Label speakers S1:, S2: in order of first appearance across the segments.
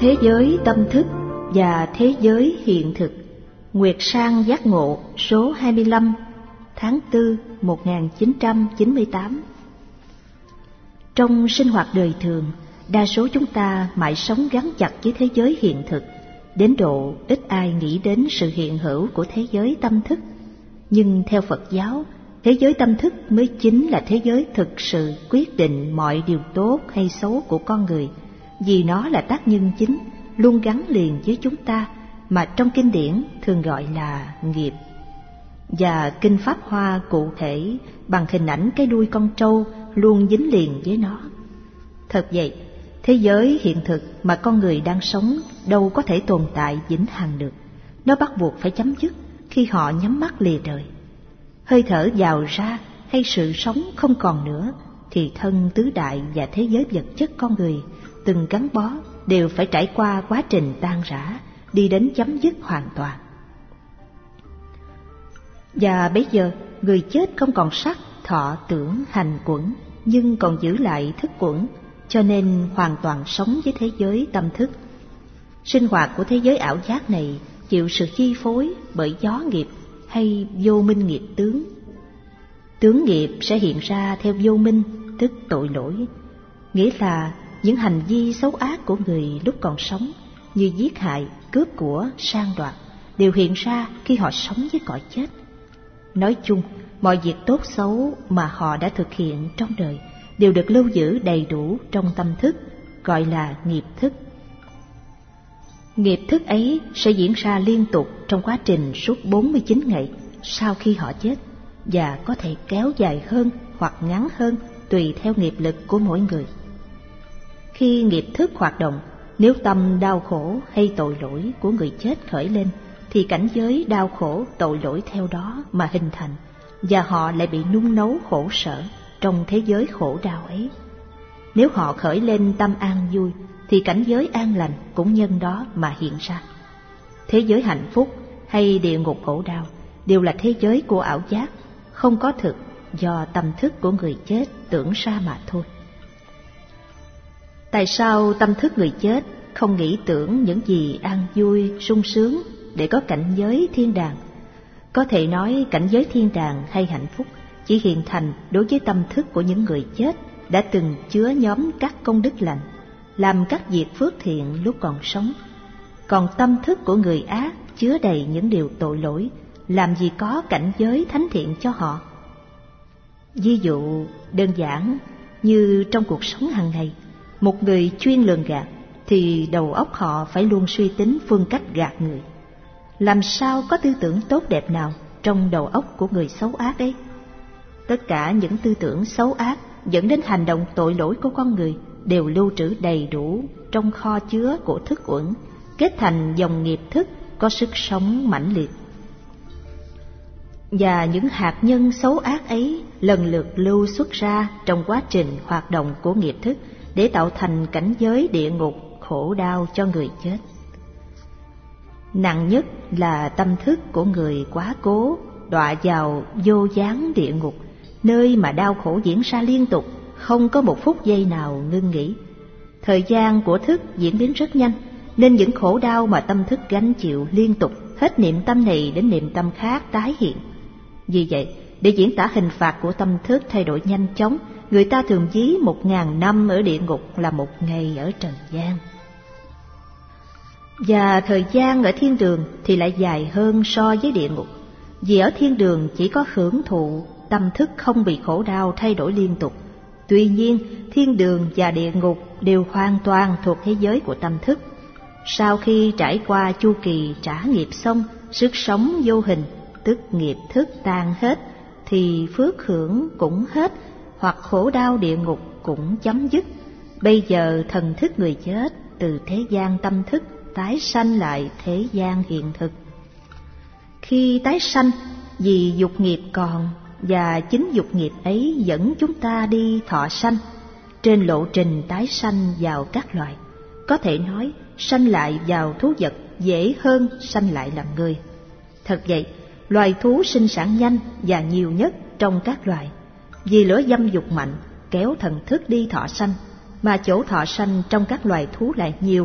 S1: Thế giới tâm thức và thế giới hiện thực. Nguyệt Sang giác ngộ số 25 tháng 4 1998. Trong sinh hoạt đời thường, đa số chúng ta mãi sống gắn chặt với thế giới hiện thực, đến độ ít ai nghĩ đến sự hiện hữu của thế giới tâm thức. Nhưng theo Phật giáo, thế giới tâm thức mới chính là thế giới thực sự quyết định mọi điều tốt hay xấu của con người, vì nó là tác nhân chính, luôn gắn liền với chúng ta, mà trong kinh điển thường gọi là nghiệp. Và kinh Pháp Hoa cụ thể bằng hình ảnh cái đuôi con trâu luôn dính liền với nó. Thật vậy, thế giới hiện thực mà con người đang sống đâu có thể tồn tại vĩnh hằng được. Nó bắt buộc phải chấm dứt khi họ nhắm mắt lìa đời. Hơi thở vào ra hay sự sống không còn nữa, thì thân tứ đại và thế giới vật chất con người từng gắn bó đều phải trải qua quá trình tan rã, đi đến chấm dứt hoàn toàn. Và bây giờ, người chết không còn sắc, thọ, tưởng, hành, quẩn, nhưng còn giữ lại thức quẩn, cho nên hoàn toàn sống với thế giới tâm thức. Sinh hoạt của thế giới ảo giác này chịu sự chi phối bởi gió nghiệp hay vô minh nghiệp tướng. Tướng nghiệp sẽ hiện ra theo vô minh, tức tội lỗi, nghĩa là những hành vi xấu ác của người lúc còn sống như giết hại, cướp của, sang đoạt đều hiện ra khi họ sống với cõi chết. Nói chung, mọi việc tốt xấu mà họ đã thực hiện trong đời đều được lưu giữ đầy đủ trong tâm thức, gọi là nghiệp thức. Nghiệp thức ấy sẽ diễn ra liên tục trong quá trình suốt 49 ngày sau khi họ chết, và có thể kéo dài hơn hoặc ngắn hơn tùy theo nghiệp lực của mỗi người. Khi nghiệp thức hoạt động, nếu tâm đau khổ hay tội lỗi của người chết khởi lên, thì cảnh giới đau khổ, tội lỗi theo đó mà hình thành, và họ lại bị nung nấu khổ sở trong thế giới khổ đau ấy. Nếu họ khởi lên tâm an vui, thì cảnh giới an lành cũng nhân đó mà hiện ra. Thế giới hạnh phúc hay địa ngục khổ đau đều là thế giới của ảo giác, không có thực, do tâm thức của người chết tưởng ra mà thôi. Tại sao tâm thức người chết không nghĩ tưởng những gì an vui, sung sướng để có cảnh giới thiên đàng? Có thể nói cảnh giới thiên đàng hay hạnh phúc chỉ hiện thành đối với tâm thức của những người chết đã từng chứa nhóm các công đức lành, làm các việc phước thiện lúc còn sống. Còn tâm thức của người ác chứa đầy những điều tội lỗi, làm gì có cảnh giới thánh thiện cho họ. Ví dụ đơn giản như trong cuộc sống hàng ngày, một người chuyên lường gạt thì đầu óc họ phải luôn suy tính phương cách gạt người. Làm sao có tư tưởng tốt đẹp nào trong đầu óc của người xấu ác ấy? Tất cả những tư tưởng xấu ác dẫn đến hành động tội lỗi của con người đều lưu trữ đầy đủ trong kho chứa của thức uẩn, kết thành dòng nghiệp thức có sức sống mãnh liệt. Và những hạt nhân xấu ác ấy lần lượt lưu xuất ra trong quá trình hoạt động của nghiệp thức để tạo thành cảnh giới địa ngục khổ đau cho người chết. Nặng nhất là tâm thức của người quá cố đọa vào vô gián địa ngục, nơi mà đau khổ diễn ra liên tục, không có một phút giây nào ngưng nghỉ. Thời gian của thức diễn biến rất nhanh, nên những khổ đau mà tâm thức gánh chịu liên tục, hết niệm tâm này đến niệm tâm khác tái hiện. Vì vậy, để diễn tả hình phạt của tâm thức thay đổi nhanh chóng, người ta thường ví 1000 năm ở địa ngục là 1 ngày ở trần gian. Và thời gian ở thiên đường thì lại dài hơn so với địa ngục, vì ở thiên đường chỉ có hưởng thụ, tâm thức không bị khổ đau thay đổi liên tục. Tuy nhiên, thiên đường và địa ngục đều hoàn toàn thuộc thế giới của tâm thức. Sau khi trải qua chu kỳ trả nghiệp xong, sức sống vô hình, tức nghiệp thức tan hết, thì phước hưởng cũng hết, hoặc khổ đau địa ngục cũng chấm dứt. Bây giờ thần thức người chết từ thế gian tâm thức tái sanh lại thế gian hiện thực. Khi tái sanh, vì dục nghiệp còn, và chính dục nghiệp ấy dẫn chúng ta đi thọ sanh. Trên lộ trình tái sanh vào các loài, có thể nói sanh lại vào thú vật dễ hơn sanh lại làm người. Thật vậy, loài thú sinh sản nhanh và nhiều nhất trong các loài, vì lửa dâm dục mạnh kéo thần thức đi thọ sanh, mà chỗ thọ sanh trong các loài thú lại nhiều,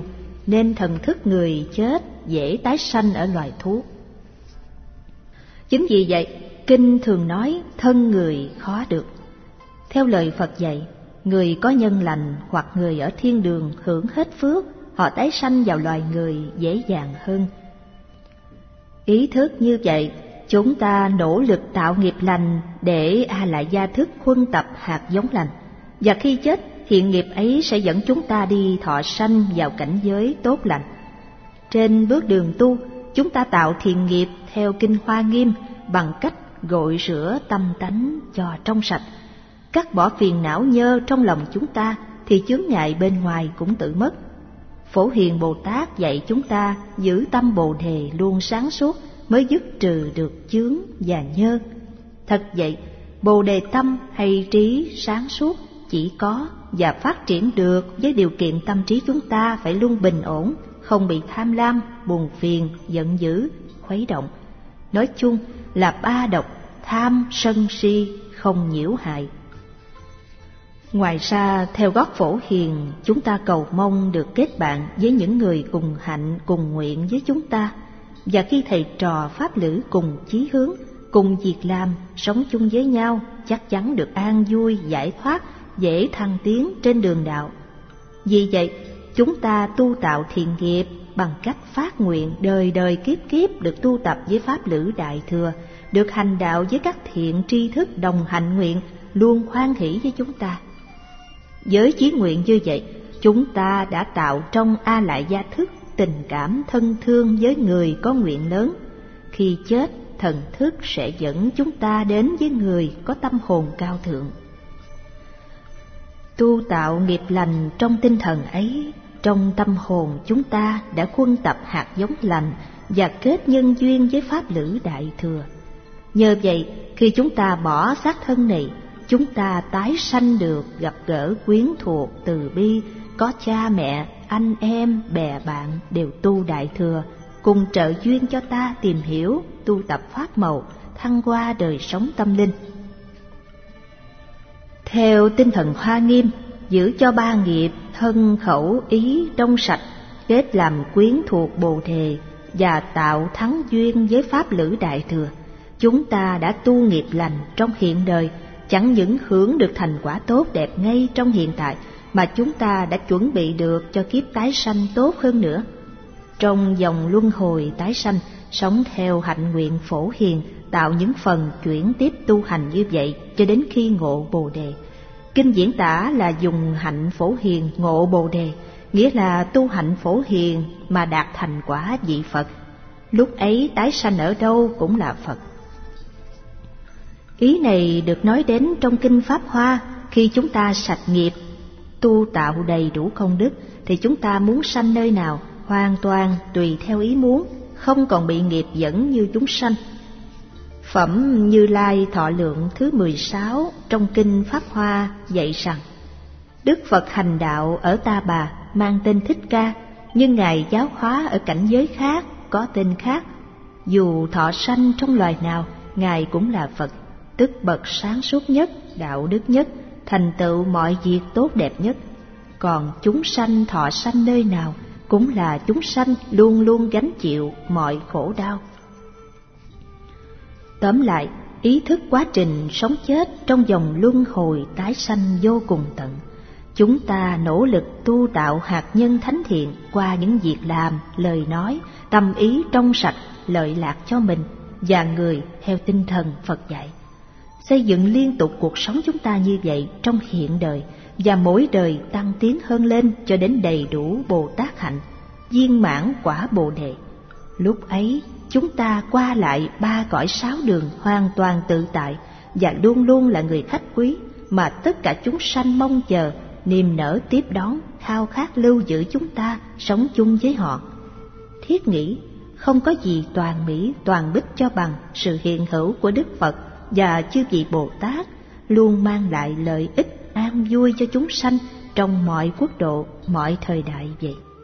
S1: nên thần thức người chết dễ tái sanh ở loài thú. Chính vì vậy, kinh thường nói thân người khó được. Theo lời Phật dạy, người có nhân lành hoặc người ở thiên đường hưởng hết phước, họ tái sanh vào loài người dễ dàng hơn. Ý thức như vậy, chúng ta nỗ lực tạo nghiệp lành để A-lại gia thức huân tập hạt giống lành, và khi chết, thiện nghiệp ấy sẽ dẫn chúng ta đi thọ sanh vào cảnh giới tốt lành. Trên bước đường tu, chúng ta tạo thiện nghiệp theo Kinh Hoa Nghiêm bằng cách gội rửa tâm tánh cho trong sạch, cắt bỏ phiền não nhơ trong lòng chúng ta, thì chướng ngại bên ngoài cũng tự mất. Phổ Hiền Bồ Tát dạy chúng ta giữ tâm Bồ Đề luôn sáng suốt mới dứt trừ được chướng và nhơ. Thật vậy, Bồ Đề tâm hay trí sáng suốt chỉ có và phát triển được với điều kiện tâm trí chúng ta phải luôn bình ổn, không bị tham lam, buồn phiền, giận dữ, khuấy động. Nói chung là ba độc tham, sân, si không nhiễu hại. Ngoài ra, theo gót Phổ Hiền, chúng ta cầu mong được kết bạn với những người cùng hạnh, cùng nguyện với chúng ta. Và khi thầy trò pháp lữ cùng chí hướng, cùng việc làm, sống chung với nhau, chắc chắn được an vui, giải thoát, dễ thăng tiến trên đường đạo. Vì vậy, chúng ta tu tạo thiện nghiệp bằng cách phát nguyện đời đời kiếp kiếp được tu tập với pháp lữ Đại Thừa, được hành đạo với các thiện tri thức đồng hành nguyện, luôn hoan hỷ với chúng ta. Với chí nguyện như vậy, chúng ta đã tạo trong A-lại gia thức tình cảm thân thương với người có nguyện lớn. Khi chết, thần thức sẽ dẫn chúng ta đến với người có tâm hồn cao thượng. Tu tạo nghiệp lành trong tinh thần ấy, trong tâm hồn chúng ta đã huân tập hạt giống lành và kết nhân duyên với pháp lữ Đại Thừa. Nhờ vậy, khi chúng ta bỏ xác thân này, chúng ta tái sanh được gặp gỡ quyến thuộc từ bi, có cha mẹ, anh em, bè bạn đều tu Đại Thừa, cùng trợ duyên cho ta tìm hiểu, tu tập pháp màu, thăng hoa đời sống tâm linh. Theo tinh thần Hoa Nghiêm, giữ cho ba nghiệp thân khẩu ý trong sạch, kết làm quyến thuộc Bồ Đề và tạo thắng duyên với pháp lữ Đại Thừa, chúng ta đã tu nghiệp lành trong hiện đời, chẳng những hưởng được thành quả tốt đẹp ngay trong hiện tại, mà chúng ta đã chuẩn bị được cho kiếp tái sanh tốt hơn nữa. Trong dòng luân hồi tái sanh, sống theo hạnh nguyện Phổ Hiền, tạo những phần chuyển tiếp tu hành như vậy cho đến khi ngộ Bồ Đề. Kinh diễn tả là dùng hạnh Phổ Hiền ngộ Bồ Đề, nghĩa là tu hạnh Phổ Hiền mà đạt thành quả vị Phật. Lúc ấy tái sanh ở đâu cũng là Phật. Ý này được nói đến trong Kinh Pháp Hoa. Khi chúng ta sạch nghiệp, tu tạo đầy đủ công đức, thì chúng ta muốn sanh nơi nào hoàn toàn tùy theo ý muốn, không còn bị nghiệp dẫn như chúng sanh. Phẩm Như Lai Thọ Lượng thứ 16 trong Kinh Pháp Hoa dạy rằng: Đức Phật hành đạo ở Ta Bà mang tên Thích Ca, nhưng Ngài giáo hóa ở cảnh giới khác có tên khác. Dù thọ sanh trong loài nào, Ngài cũng là Phật, tức bậc sáng suốt nhất, đạo đức nhất, thành tựu mọi việc tốt đẹp nhất. Còn chúng sanh thọ sanh nơi nào cũng là chúng sanh luôn luôn gánh chịu mọi khổ đau. Tóm lại, ý thức quá trình sống chết trong dòng luân hồi tái sanh vô cùng tận. Chúng ta nỗ lực tu tạo hạt nhân thánh thiện qua những việc làm, lời nói, tâm ý trong sạch, lợi lạc cho mình và người theo tinh thần Phật dạy. Xây dựng liên tục cuộc sống chúng ta như vậy trong hiện đời, và mỗi đời tăng tiến hơn lên cho đến đầy đủ Bồ Tát hạnh, viên mãn quả Bồ Đề. Lúc ấy, chúng ta qua lại ba cõi sáu đường hoàn toàn tự tại, và luôn luôn là người khách quý mà tất cả chúng sanh mong chờ, niềm nở tiếp đón, khao khát lưu giữ chúng ta sống chung với họ. Thiết nghĩ, không có gì toàn mỹ toàn bích cho bằng sự hiện hữu của Đức Phật và chư vị Bồ Tát, luôn mang lại lợi ích an vui cho chúng sanh trong mọi quốc độ, mọi thời đại vậy.